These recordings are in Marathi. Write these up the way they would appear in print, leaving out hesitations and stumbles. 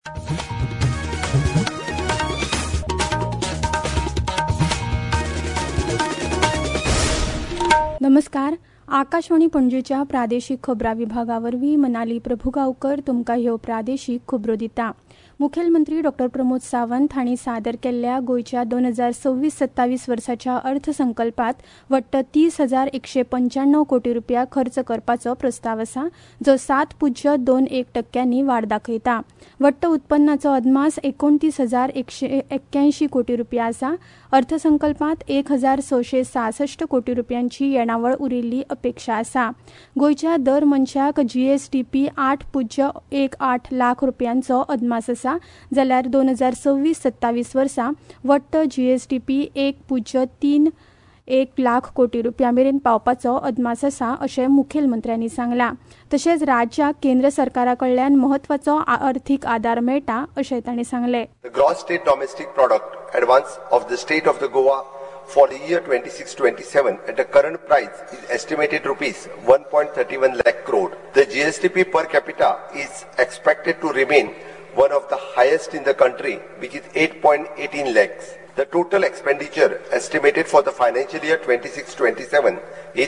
नमस्कार. आकाशवाणी पणजेच्या प्रादेशीक खबरां विभागावरवीं मनाली प्रभुगांवकर तुमकां ह्यो प्रादेशीक खबरो दिता. मुखेलमंत्री डॉ. प्रमोद सावंत हांणी सादर केल्ल्या गोंयच्या 2026-27 वर्साच्या अर्थसंकल्पात वट्ट 30,195 कोटी रुपया खर्च करपाचो प्रस्ताव आसा, जो 7.21% वाड दाखयता. वट्ट उत्पन्नाचो अदमास 29,181 कोटी रुपया आसा. अर्थसंकल्पात 1,666 कोटी रुपयांची येणावळ उरिल्ली अपेक्षा आसा. गोंयच्या दर मनशाक जीएसडीपी 8.18 लाख रुपयांचो अदमास आसा, जाल्यार 2026-27 वर्सा वट्ट जीएसडीपी 1.31 लाख कोटी रुपया मेरेन पावपाचो अदमास आसा, अशें मुखेलमंत्र्यांनी सांगलां. तशेंच राज्याक केंद्र सरकारा कडल्यान महत्वाचो आर्थीक आदार मेळटा, अशें तांणी सांगलें. Gross state domestic product advance of the state of the Goa for the year 26-27 at the current price is estimated rupees 1.31 lakh crore. The GSDP per capita is expected to remain one of the highest in the country, which is 8.18 lakhs. The total expenditure estimated for the financial year 26-27 is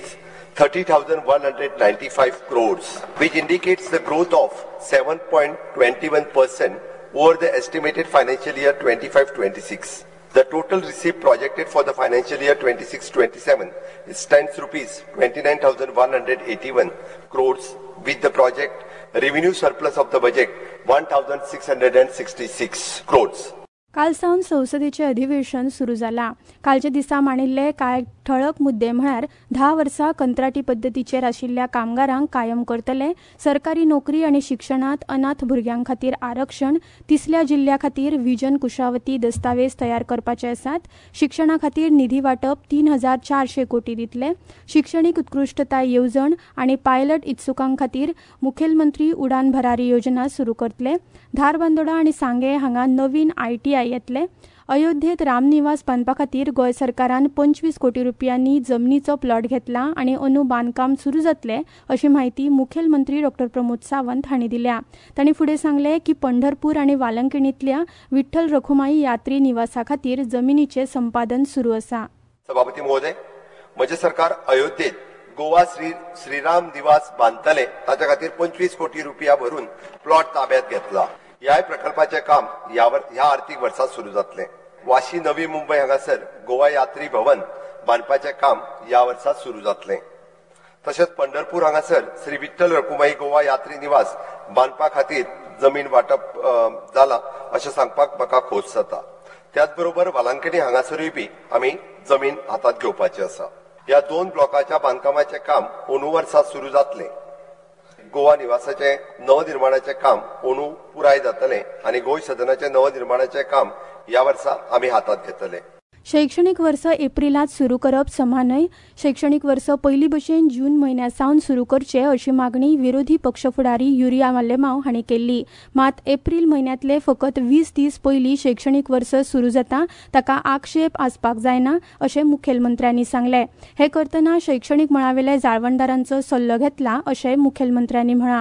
30,195 crores, which indicates the growth of 7.21% over the estimated financial year 25-26. The total receipt projected for the financial year 26-27 stands rupees 29,181 crores, with the project revenue surplus of the budget 1,666 crores. काल सावन संसदेचें अधिवेशन सुरू जालां. कालच्या दिसा मांडिल्ले कांय ठळक मुद्दे म्हळ्यार 10 वर्सां कंत्राटी पद्दतीचेर आशिल्ल्या कामगारांक कायम करतले, सरकारी नोकरी आनी शिक्षणांत अनाथ भुरग्यां खातीर आरक्षण, तिसऱ्या जिल्ल्या खातीर व्हिजन कुशावती दस्तावेज तयार करपाचे आसात, शिक्षणा खातीर निधी वांटप 3,400 कोटी दितले, शिक्षणीक उत्कृश्टताय येवजण आनी पायलट इत्सुकां खातीर मुखेलमंत्री उडान भरारी योजना सुरू करतले, धारबांदोडा आनी सांगे हांगा नवीन ITI येतले, अयोध्येत रामनिवास बांदपा खातीर गोंय सरकारान 25 कोटी रुपयांनी जमनीचो प्लॉट घेतला आनी अंदू बांदकाम सुरू जातले, अशी माहिती मुखेलमंत्री डॉ. प्रमोद सावंत हांणी दिल्या. तांणी फुडें सांगलें की पंढरपूर आनी वालंकिणींतल्या विठ्ठल रखुमाई यात्री निवासा खातीर जमनीचें संपादन सुरू आसा. सभापती महोदय, म्हजे सरकार अयोध्येत गोवा श्रीराम निवास बांदतले, ताच्या खातीर 25 कोटी रुपया भरून प्लॉट ताब्यात घेतला. ह्या प्रकल्पाचे काम ह्या आर्थीक वर्सात सुरू जातले. वाशी नवी मुंबय हांगासर गोवा यात्री भवन बांदपाचे काम ह्या वर्सात सुरू जातले. तशेंच पंढरपूर हांगासर श्री विठ्ठल रखुमाई गोवा यात्री निवास बांदपा खातीर जमीन वांटप जाला, अशें सांगपाक म्हाका खोस जाता. त्याच बरोबर वालांकणी हांगासरूय बी आमी जमीन हातात घेवपाची आसा. ह्या 2 ब्लॉकाच्या बांदकामाचे काम अंदू वर्सात सुरू जातले. गोवा निवासाचे नवनिर्माणाचे काम अंदू पुराय जातले आनी गोंय सदनाचे नवनिर्माणाचे काम ह्या वर्सा आमी हातात घेतले. शैक्षणिक वर्स एप्रिलांत सुरू करप समान न्हय. शैक्षणिक वर्स पयली भशेन जून म्हयन्या सावन सुरू करचे, अशी मागणी विरोधी पक्ष फुडारी युरिया मालेमांव हांणी केल्ली. मात एप्रील म्हयन्यांतले फकत 20 दीस पयलीं शैक्षणिक वर्स सुरू जाता, ताका आक्षेप आसपाक जायना, अशें मुखेलमंत्र्यांनी सांगलें. हे करतना शैक्षणिक मळावेले जाळवणदारांचो सल्लो घेतला, अशेंय मुखेलमंत्र्यांनी म्हळां.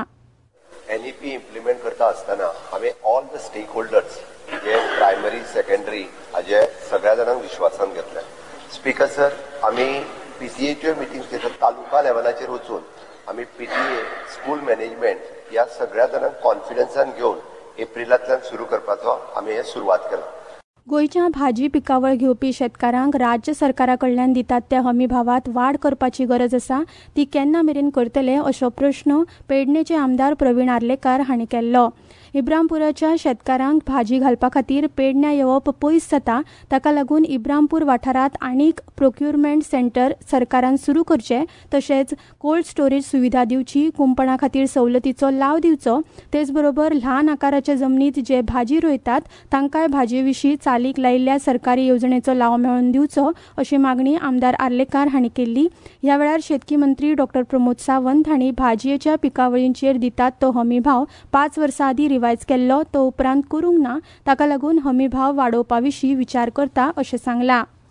NEP इम्प्लिमेंट करता आसतना आमी ऑल द स्टेक होल्डर्स जे प्रायमरी सेकंडरी हाजे सगळ्या जाणांक विश्वासान घेतले. स्पीकर सर, आमी PTA मिटींग घेतात तालुका लेवलाचेर वचून आमी PTA स्कूल मॅनेजमेंट ह्या सगळ्या जाणांक कॉन्फिडन्सान घेवन एप्रिलांतल्यान सुरू करपाचो आमी हे सुरवात केला. गोंयच्या भाजी पिकावळ घेवपी शेतकारांक राज्य सरकारा कडल्यान दितात त्या हमी भावात वाड करपाची गरज आसा, ती केन्ना मेरेन करतले, असो प्रश्न पेडणेचे आमदार प्रवीण आर्लेकार हांणी केल्लो. इब्रामपुराच्या शेतकारांक भाजी घालपा खातीर पेडण्यां येवप पयस जाता, ताका लागून इब्रामपूर वाठारांत आनीक प्रोक्युरमेंट सेंटर सरकारान सुरू करचे, तशेंच कोल्ड स्टोरेज सुविधा दिवची, कुंपणां खातीर सवलतीचो लाव दिवचो, तेच बरोबर ल्हान आकाराच्या जमनीत जे भाजी रोयतात तांकांय भाजये विशीं चालीक लायिल्ल्या सरकारी येवजणेचो लाव मेळोवन दिवचो, अशी मागणी आमदार आर्लेकार हांणी केल्ली. ह्या वेळार शेतकी मंत्री डॉ. प्रमोद सावंत हांणी भाजयेच्या पिकावळींचेर दितात तो हमी भाव 5 वर्सां आदीं रिवायज केल्लो, तो उपरांत करूंक ना, ताका लागून हमी भाव वाडोवपा विशीं विचार करता, अशें सांगलां.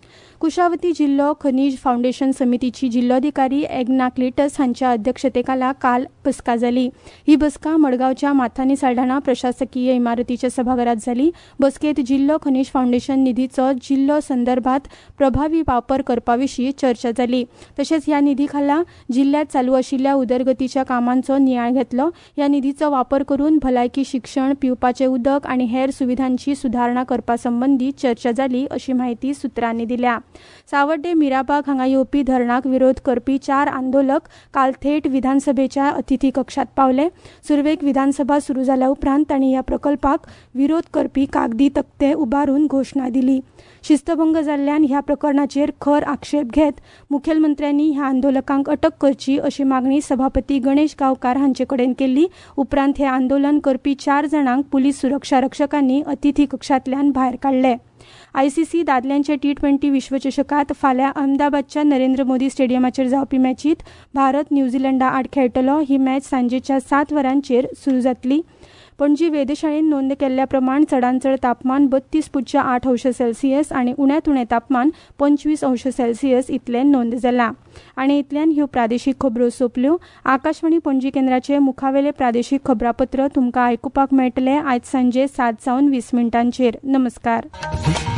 कुशावती जिल्लो खनिज फाउंडेशन समितीची जिल्लोधिकारी एग्ना क्लिटस हांच्या अध्यक्षतेखाला काल बसका जाली. ही बसका मडगावच्या माथानी साल्ढाणा प्रशासकीय इमारतीच्या सभाघरात जाली. बसकेत जिल्लो खनिज फाउंडेशन निधीचो जिल्लो संदर्भात प्रभावी वापर करपाविशीं चर्चा जाली. तशेंच ह्या निधी खाला जिल्ह्यात चालू आशिल्ल्या उदरगतीच्या कामांचो नियाळ घेतलो. ह्या निधीचो वापर करून भलायकी, शिक्षण, पिवपाचें उदक आनी हेर सुविधांची सुधारणा करपा संबंधी चर्चा जाली अशी माहिती सुत्रांनी दिल्या. सावर्डे मिराबाग हांगा येवपी धरणाक विरोध करपी 4 आंदोलक काल थेट विधानसभेच्या अतिथी कक्षात पावले. सुरवेक विधानसभा सुरू जाल्या उपरांत तांणी ह्या प्रकल्पाक विरोध करपी कागदी तक्ते उबारून घोषणा दिली. शिस्तभंग जाल्ल्यान ह्या प्रकरणाचेर खर आक्षेप घेत मुखेलमंत्र्यांनी ह्या आंदोलकांक अटक करची अशी मागणी सभापती गणेश गांवकार हांचे कडेन केल्ली. उपरांत हे आंदोलन करपी 4 जाणांक पुलीस सुरक्षा रक्षकांनी अतिथी कक्षांतल्यान भायर काडले. आयसीसी दादल्यांच्या T20 विश्वचषकात फाल्यां अहमदाबादच्या नरेंद्र मोदी स्टेडियमाचेर जावपी मॅचीत भारत न्यूझीलंडा आड खेळटलो. ही मॅच सांजेच्या 7 वरांचेर सुरू जातली. पणजी वेधशाळेन नोंद केल्ल्या प्रमाण चडांत चड तापमान 32.8 अंश सेल्सियस आनी उण्यांत उणें तापमान 25 अंश सेल्सियस इतलें नोंद जालां. आनी इतल्यान ह्यो प्रादेशीक खबरो सोंपल्यो. आकाशवाणी पणजी केंद्राचे मुखावेले प्रादेशीक खबरापत्र तुमकां आयकुपाक मेळटले आयज सांजे 7:20 नमस्कार.